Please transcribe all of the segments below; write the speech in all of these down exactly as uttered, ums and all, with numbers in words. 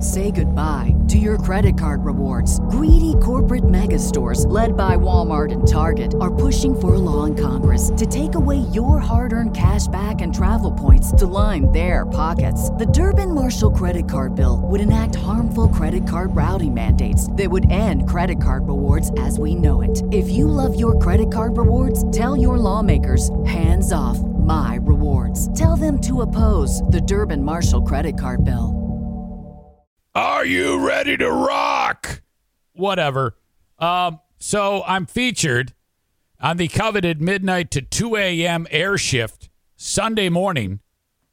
Say goodbye to your credit card rewards. Greedy corporate mega stores, led by Walmart and Target, are pushing for a law in Congress to take away your hard-earned cash back and travel points to line their pockets. The Durbin-Marshall credit card bill would enact harmful credit card routing mandates that would end credit card rewards as we know it. If you love your credit card rewards, tell your lawmakers, hands off my rewards. Tell them to oppose the Durbin-Marshall credit card bill. Are you ready to rock? Whatever. Um, so I'm featured on the coveted midnight to two a.m. air shift Sunday morning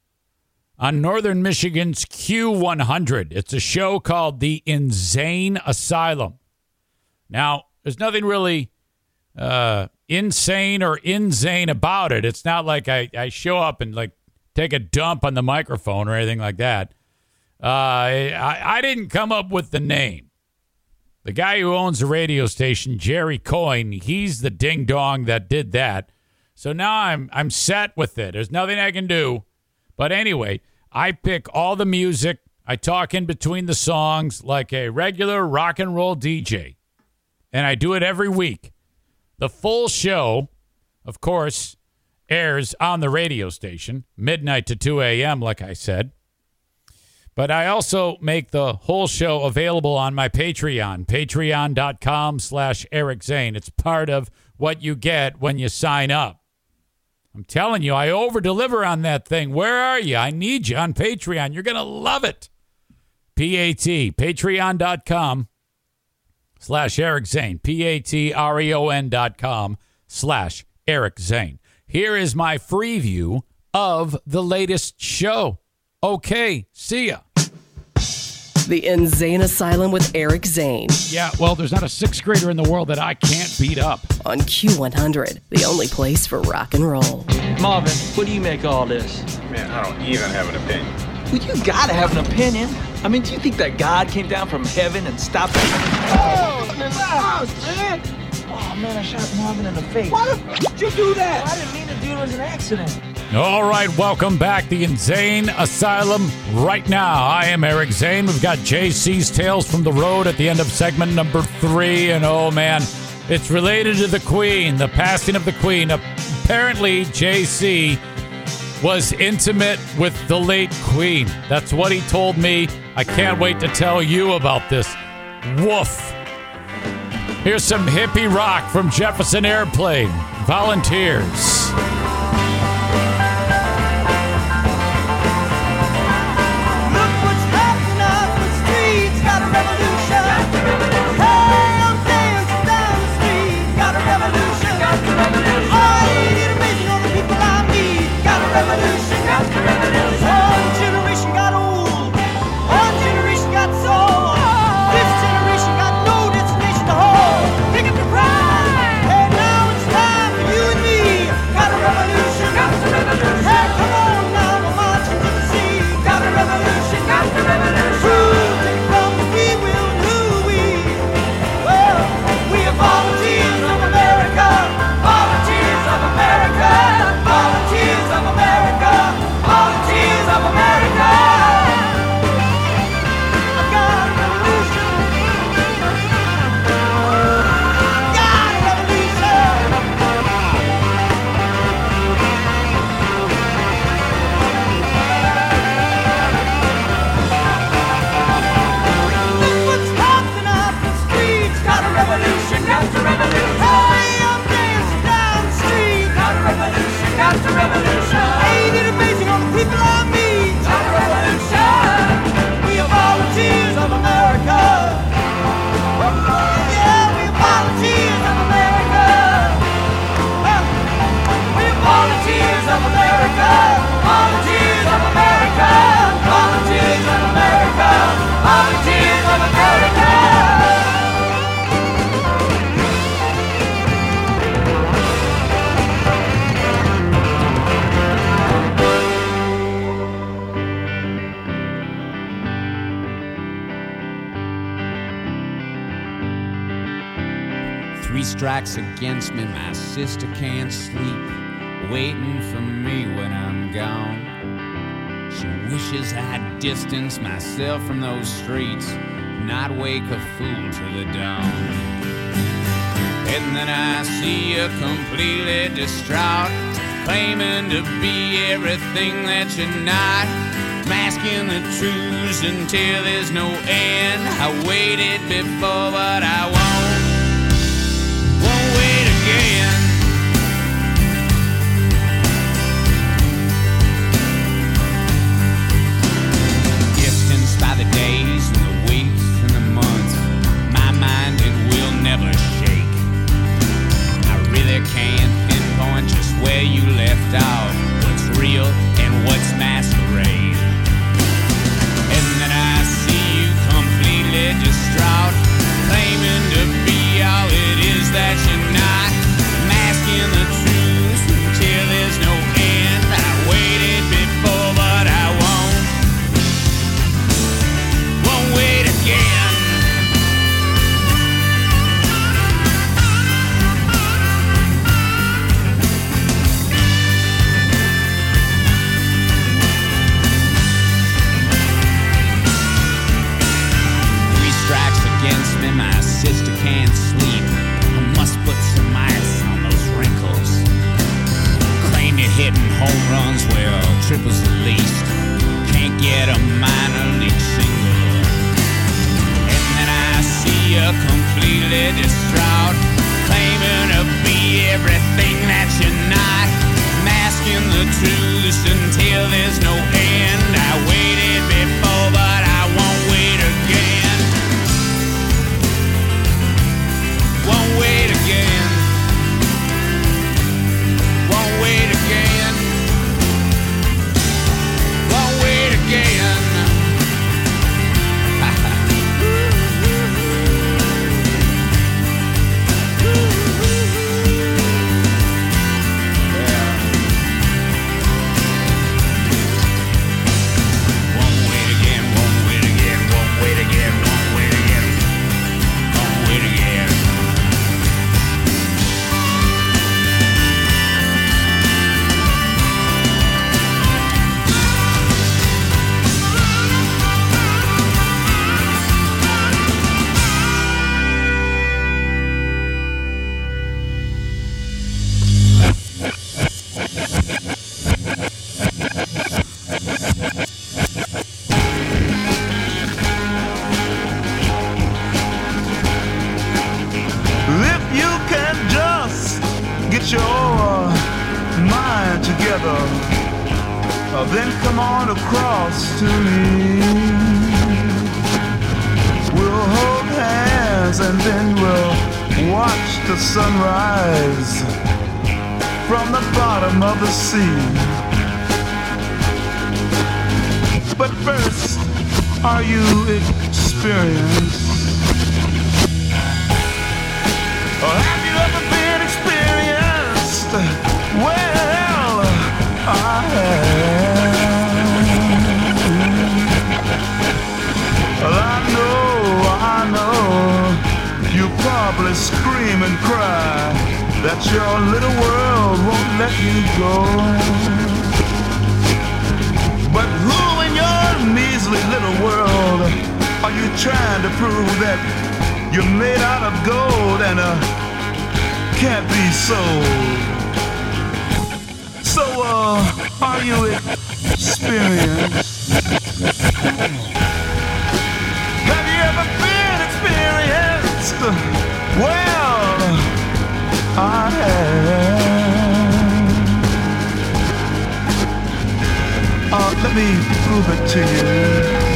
on Northern Michigan's Q one hundred. It's a show called The Insane Asylum. Now, there's nothing really uh, insane or insane about it. It's not like I, I show up and like take a dump on the microphone or anything like that. Uh, I, I didn't come up with the name. The guy who owns the radio station, Jerry Coyne, he's the ding-dong that did that. So now I'm I'm set with it. There's nothing I can do. But anyway, I pick all the music. I talk in between the songs like a regular rock and roll D J. And I do it every week. The full show, of course, airs on the radio station, midnight to two a.m., like I said. But I also make the whole show available on my Patreon, patreon.com slash Eric Zane. It's part of what you get when you sign up. I'm telling you, I over-deliver on that thing. Where are you? I need you on Patreon. You're going to love it. P A T, patreon.com slash Eric Zane, P-A-T-R-E-O-N dot com slash Eric Zane. Here is my free view of the latest show. Okay, see ya. The Insane Asylum with Eric Zane. Yeah, well, there's not a sixth grader in the world that I can't beat up. On Q one hundred, the only place for rock and roll. Marvin, what do you make of all this? Man, I don't even have an opinion. Well, you gotta have an opinion. I mean, do you think that God came down from heaven and stopped it? Oh, relax, man. Oh, man, I shot Marvin in the face. Why the f*** did you do that? I didn't mean to do it. It was an accident. All right, welcome back. The Insane Asylum right now. I am Eric Zane. We've got J C's Tales from the Road at the end of segment number three. And oh, man, it's related to the Queen, the passing of the Queen. Apparently, J C was intimate with the late Queen. That's what he told me. I can't wait to tell you about this. Woof. Here's some hippie rock from Jefferson Airplane. Volunteers. Revolution, got the revolution. One generation got old, one generation got sold. This generation got no destination to hold. Pick up your pride, and now it's time for you and me. Got a revolution, got the revolution. Hey, come on now, we're marching to the sea. Got a revolution, got the revolution. Who's taking from the we will, who we? Well, we are volunteers of America, volunteers of America, volunteers of America, volunteers of America. I've got a revolution. Got a revolution. Look what's happening up the streets. Got a revolution. Got a revolution. Hey, I'm dancing down the street. Got a revolution. Got a revolution. Ain't it amazing all the people I meet? Got a revolution. We are volunteers of America. Yeah, we are volunteers of America. We are volunteers of America. Volunteers of America. Volunteers of America. Volunteers of America. Three strikes against me, my sister can't sleep, waiting for me when I'm gone. She wishes I'd distance myself from those streets, not wake a fool to the dawn. And then I see you completely distraught, claiming to be everything that you're not, masking the truths until there's no end. I waited before, but I won't, won't wait again. Distanced by the days and the weeks and the months, my mind, it will never shake. I really can't pinpoint just where you left off, what's real and what's masquerade. And then I see you completely distraught, claiming to be all it is that you're not, masking the truth until there's no end. I waited before, but I won't, won't wait again. Against me, my sister can't sleep. I must put some ice on those wrinkles. Claim you're hitting home runs, well, triples at least. Can't get a minor league single. And then I see you completely distraught, claiming to be everything that you're not, masking the truth until there's no end. I waited before, but I won't wait again. Won't wait again. Won't wait again. Won't wait again. Then come on across to me. We'll hold hands and then we'll watch the sunrise from the bottom of the sea. But first, are you experienced? Or have you ever been experienced? Well, I have. Well, I know, I know, you probably scream and cry that your little world won't let you go. But who in your measly little world are you trying to prove that you're made out of gold and uh, can't be sold? So, uh, are you experienced? Have you ever been experienced? Well, I have. Uh, let me prove it to you.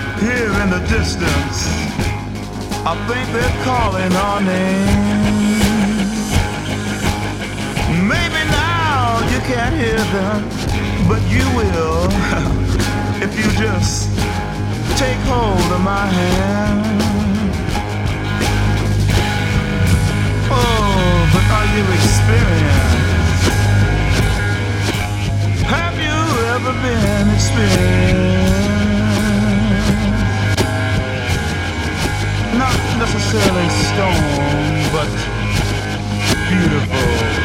here in the distance. I think they're calling our name. Maybe now you can't hear them, but you will if you just take hold of my hand. Oh, but are you experienced? Have you ever been experienced? Not necessarily stone, but beautiful.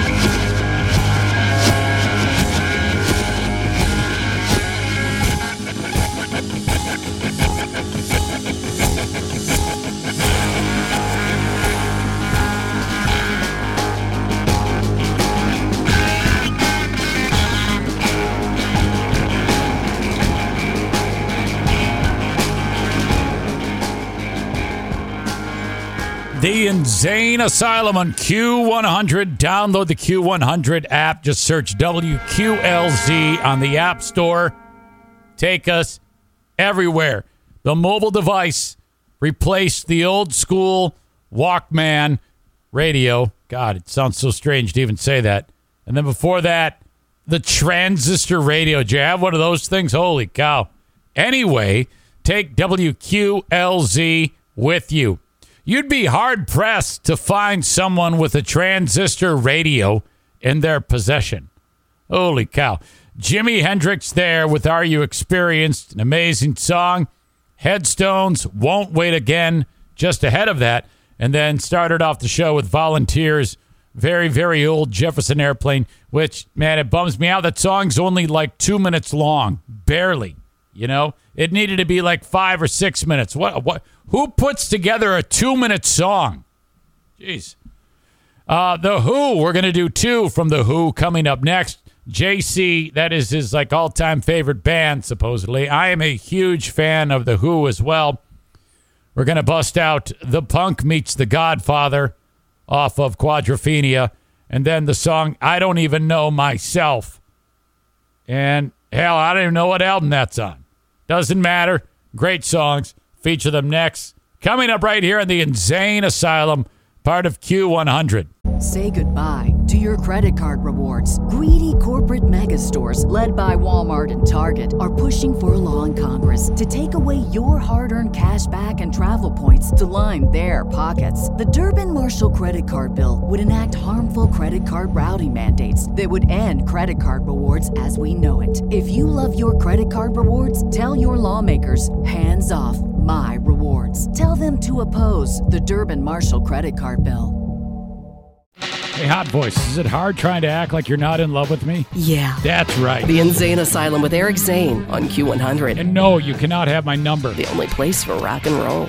The Insane Asylum on Q one hundred. Download the Q one hundred app. Just search W Q L Z on the App Store. Take us everywhere. The mobile device replaced the old school Walkman radio. God, it sounds so strange to even say that. And then before that, the transistor radio. Do you have one of those things? Holy cow. Anyway, take W Q L Z with you. You'd be hard-pressed to find someone with a transistor radio in their possession. Holy cow. Jimi Hendrix there with Are You Experienced? An amazing song. Headstones, Won't Wait Again, just ahead of that. And then started off the show with Volunteers, very, very old Jefferson Airplane, which, man, it bums me out. That song's only like two minutes long. Barely. You know, it needed to be like five or six minutes. What? What? Who puts together a two-minute song? Jeez. Uh, the Who. We're going to do two from The Who coming up next. J C, that is his like all-time favorite band, supposedly. I am a huge fan of The Who as well. We're going to bust out The Punk Meets the Godfather off of Quadrophenia, and then the song I Don't Even Know Myself. And hell, I don't even know what album that's on. Doesn't matter. Great songs. Feature them next. Coming up right here in the Insane Asylum, part of Q one hundred. Say goodbye to your credit card rewards. Greedy corporate mega stores, led by Walmart and Target, are pushing for a law in Congress to take away your hard-earned cash back and travel points to line their pockets. The Durbin-Marshall credit card bill would enact harmful credit card routing mandates that would end credit card rewards as we know it. If you love your credit card rewards, tell your lawmakers, hands off my rewards. Tell them to oppose the Durbin-Marshall credit card bill. Hey, Hot Voice, is it hard trying to act like you're not in love with me? Yeah. That's right. The Insane Asylum with Eric Zane on Q one hundred. And no, you cannot have my number. The only place for rock and roll.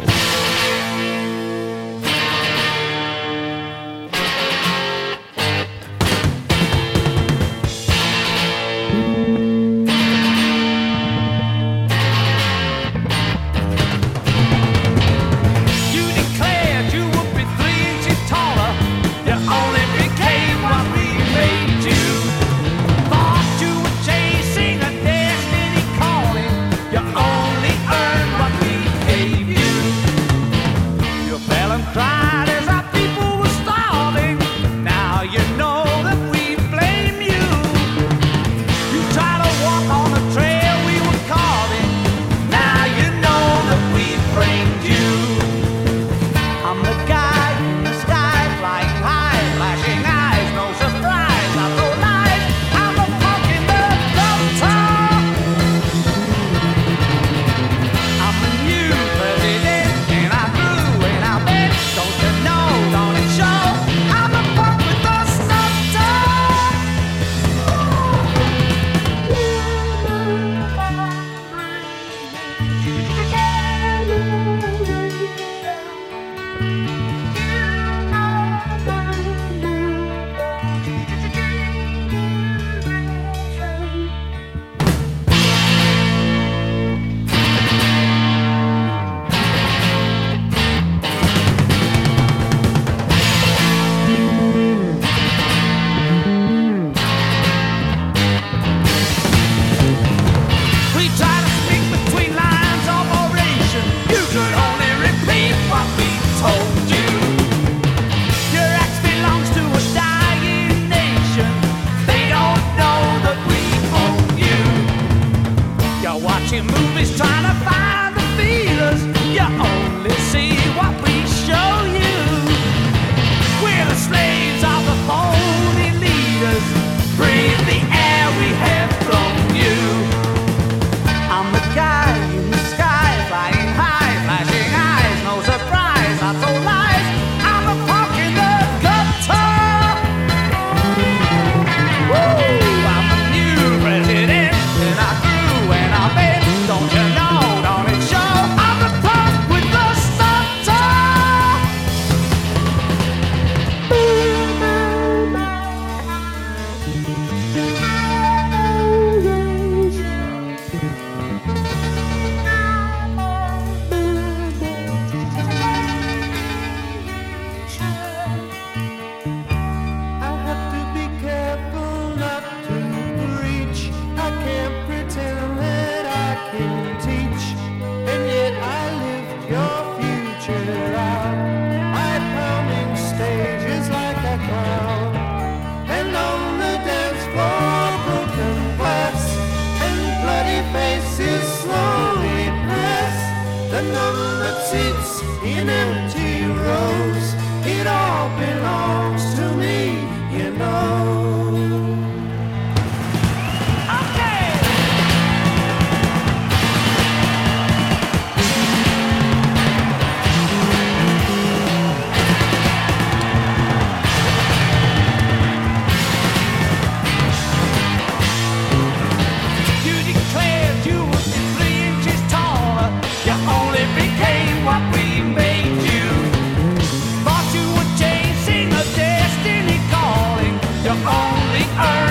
that sits in empty rows. It all belongs to me, you know. Okay. You declared you would be three inches taller. You only became what we made you. Thought you were chasing a destiny calling. You only earned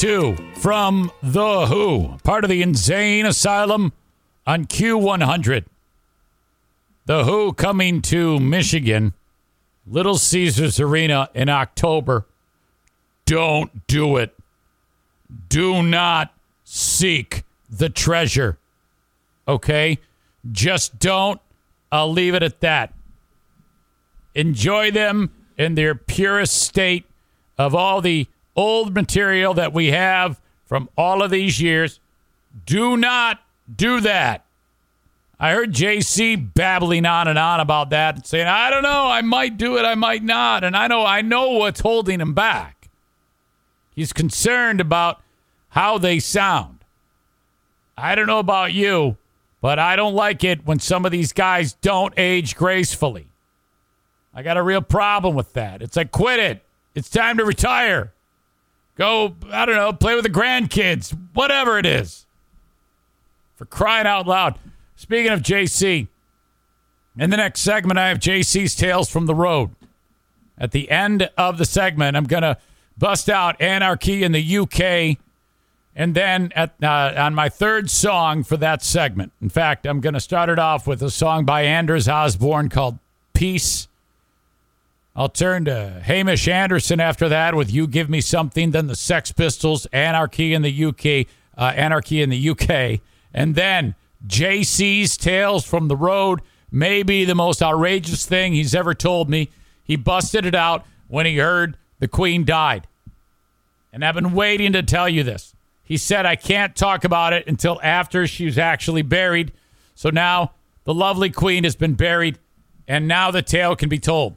two from The Who, part of the Insane Asylum on Q one hundred. The Who coming to Michigan, Little Caesars Arena in October. Don't do it. Do not seek the treasure. Okay? Just don't. I'll leave it at that. Enjoy them in their purest state of all the old material that we have from all of these years. Do not do that. I heard J C babbling on and on about that and saying, I don't know, I might do it, I might not. And I know I know what's holding him back. He's concerned about how they sound. I don't know about you, but I don't like it when some of these guys don't age gracefully. I got a real problem with that. It's like, quit it. It's time to retire. Go, I don't know, play with the grandkids. Whatever it is. For crying out loud. Speaking of J C, in the next segment, I have J C's Tales from the Road. At the end of the segment, I'm going to bust out Anarchy in the U K. And then at uh, on my third song for that segment. In fact, I'm going to start it off with a song by Anders Osborne called Peace. I'll turn to Hamish Anderson after that with You Give Me Something. Then the Sex Pistols, Anarchy in the U K. Uh, Anarchy in the U K. And then J C's Tales from the Road. Maybe the most outrageous thing he's ever told me. He busted it out when he heard the Queen died. And I've been waiting to tell you this. He said, I can't talk about it until after she was actually buried. So now the lovely Queen has been buried, and now the tale can be told.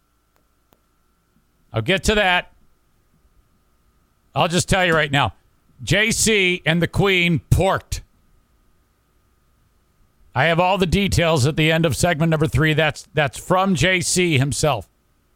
I'll get to that. I'll just tell you right now. J C and the Queen porked. I have all the details at the end of segment number three. That's that's from J C himself.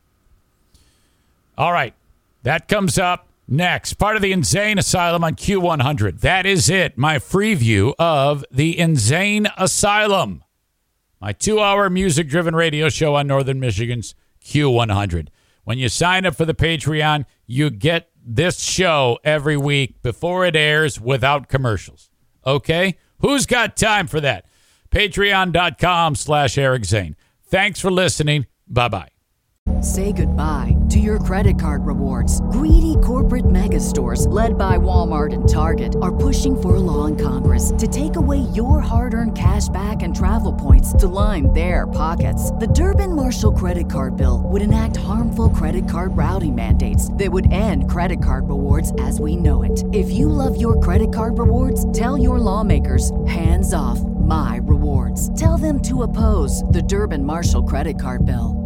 All right. That comes up next. Part of the Insane Asylum on Q one hundred. That is it. My free view of the Insane Asylum. My two-hour music-driven radio show on Northern Michigan's Q one hundred. When you sign up for the Patreon, you get this show every week before it airs without commercials. Okay? Who's got time for that? Patreon.com slash Eric Zane. Thanks for listening. Bye-bye. Say goodbye to your credit card rewards. Greedy corporate mega stores, led by Walmart and Target, are pushing for a law in Congress to take away your hard-earned cash back and travel points to line their pockets. The Durbin-Marshall credit card bill would enact harmful credit card routing mandates that would end credit card rewards as we know it. If you love your credit card rewards, tell your lawmakers, hands off my rewards. Tell them to oppose the Durbin-Marshall credit card bill.